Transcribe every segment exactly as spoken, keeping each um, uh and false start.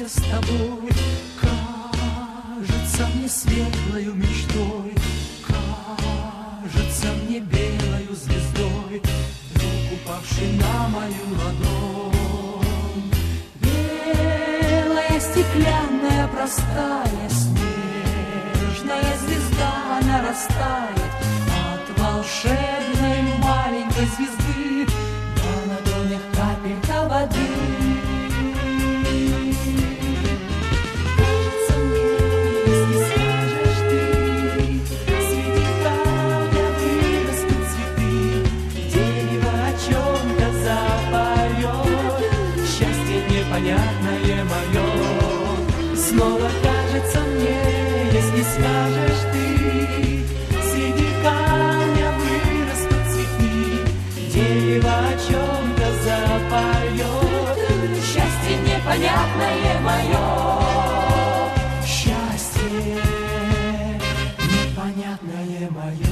встречаемся с тобой, кажется мне светлою мечтой, кажется мне белою звездой, вдруг упавшей на мою ладонь. Белая, стеклянная, простая, снежная звезда нарастает от волшебной маленькой звезды на ладонях капелька воды. Непонятное мое, снова кажется мне, если скажешь ты, среди камня вырастут цветы, дерево о чем-то запоет. Счастье непонятное мое, счастье непонятное мое.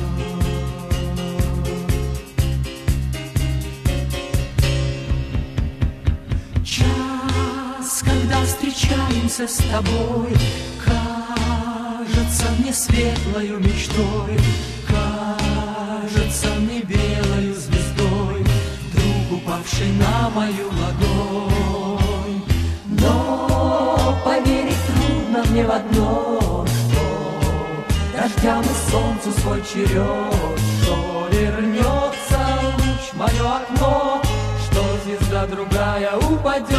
Когда встречаемся с тобой, кажется мне светлою мечтой, кажется мне белою звездой, вдруг упавшей на мою ладонь. Но поверить трудно мне в одно, что дождям и солнцу свой черед, что вернется луч в мое окно, что звезда другая упадет.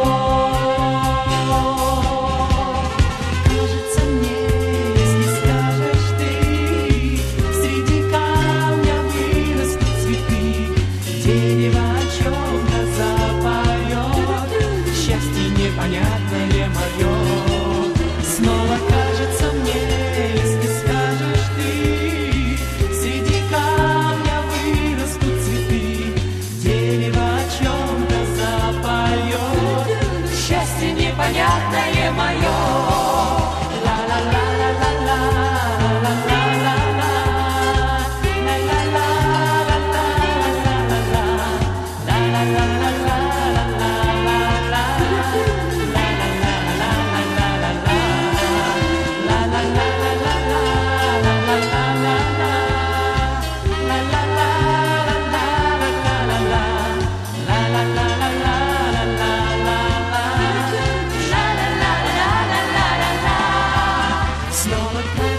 Кажется мне, если скажешь ты, среди камня вырастут цветы, дерево о чем-то запоет. Счастье непонятное мое, снова кажется мне, если скажешь ты, среди камня вырастут цветы, дерево о чем-то запоет. Счастье непонятное мое. Снова